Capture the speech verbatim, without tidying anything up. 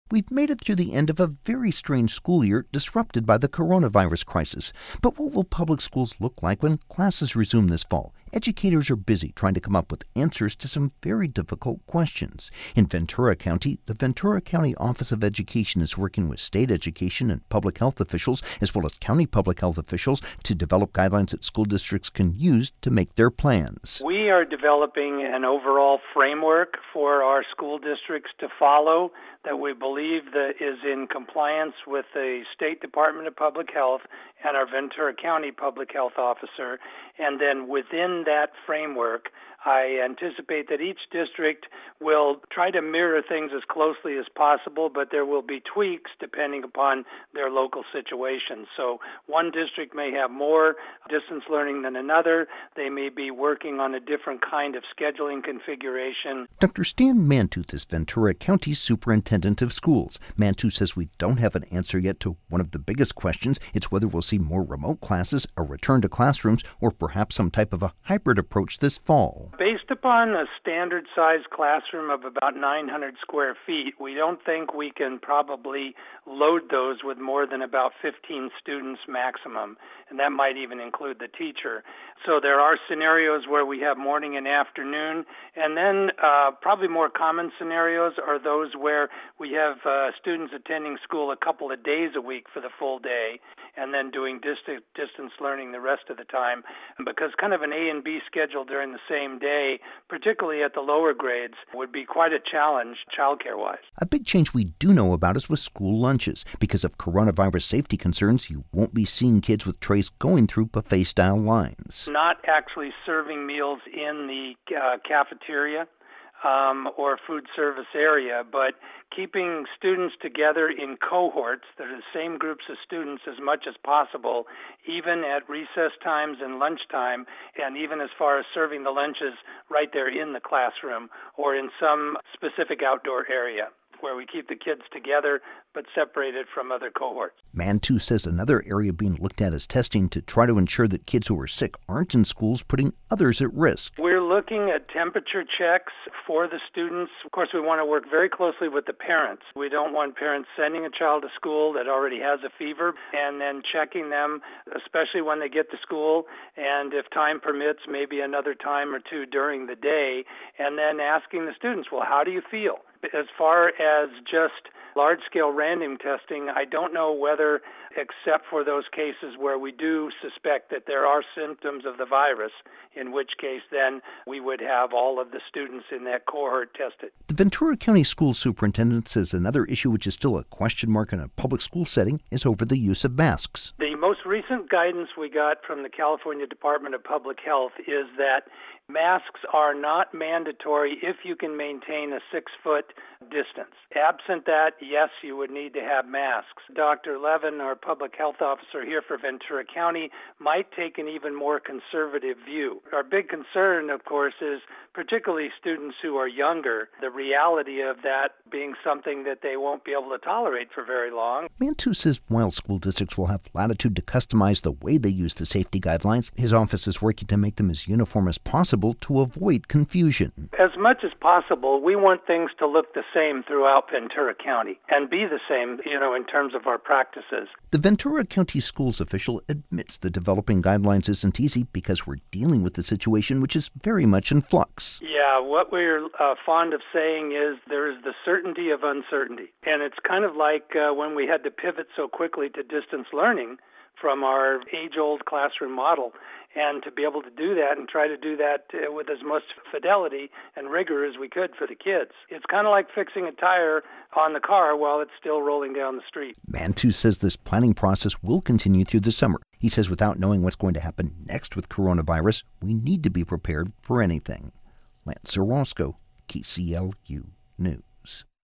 We've made it through the end of a very strange school year disrupted by the coronavirus crisis. But what will public schools look like when classes resume this fall? Educators are busy trying to come up with answers to some very difficult questions. In Ventura County, the Ventura County Office of Education is working with state education and public health officials, as well as county public health officials, to develop guidelines that school districts can use to make their plans. We are developing an overall framework for our school districts to follow that we believe that is in compliance with the State Department of Public Health and our Ventura County Public Health Officer. And then within that framework, I anticipate that each district will try to mirror things as closely as possible, but there will be tweaks depending upon their local situation. So one district may have more distance learning than another. They may be working on a different kind of scheduling configuration. Doctor Stan Mantooth is Ventura County's superintendent of schools. Mantooth says we don't have an answer yet to one of the biggest questions. It's whether we'll see more remote classes, a return to classrooms, or perhaps some type of a hybrid approach this fall. Based upon a standard-sized classroom of about nine hundred square feet, we don't think we can probably load those with more than about fifteen students maximum, and that might even include the teacher. So there are scenarios where we have morning and afternoon, and then uh, probably more common scenarios are those where we have uh, students attending school a couple of days a week for the full day, and then doing distance, distance learning the rest of the time, because kind of an A and B schedule during the same day, particularly at the lower grades, would be quite a challenge childcare-wise. A big change we do know about is with school lunches. Because of coronavirus safety concerns, you won't be seeing kids with trays going through buffet-style lines. Not actually serving meals in the uh, cafeteria Um, or food service area, but keeping students together in cohorts that are the same groups of students as much as possible, even at recess times and lunchtime, and even as far as serving the lunches right there in the classroom or in some specific outdoor area where we keep the kids together but separated from other cohorts. Mantooth says another area being looked at is testing to try to ensure that kids who are sick aren't in schools putting others at risk. We're looking at temperature checks for the students. Of course, we want to work very closely with the parents. We don't want parents sending a child to school that already has a fever and then checking them, especially when they get to school, and if time permits, maybe another time or two during the day, and then asking the students, well, how do you feel? As far as just large-scale random testing, I don't know whether, except for those cases where we do suspect that there are symptoms of the virus, in which case then we would have all of the students in that cohort tested. The Ventura County School Superintendent says another issue which is still a question mark in a public school setting is over the use of masks. The most recent guidance we got from the California Department of Public Health is that masks are not mandatory if you can maintain a six-foot distance. Absent that, yes, you would need to have masks. Doctor Levin, our public health officer here for Ventura County, might take an even more conservative view. Our big concern, of course, is particularly students who are younger, the reality of that being something that they won't be able to tolerate for very long. Mantooth says while school districts will have latitude to customize the way they use the safety guidelines, his office is working to make them as uniform as possible to avoid confusion. As much as possible, we want things to look the same throughout Ventura County and be the same, you know, in terms of our practices. The Ventura County Schools official admits that developing guidelines isn't easy because we're dealing with a situation which is very much in flux. Yeah, what we're uh, fond of saying is there is the certainty of uncertainty. And it's kind of like uh, when we had to pivot so quickly to distance learning from our age-old classroom model, and to be able to do that and try to do that uh, with as much fidelity and rigor as we could for the kids. It's kind of like fixing a tire on the car while it's still rolling down the street. Mantooth says this planning process will continue through the summer. He says without knowing what's going to happen next with coronavirus, we need to be prepared for anything. Lance Orozco, K C L U News.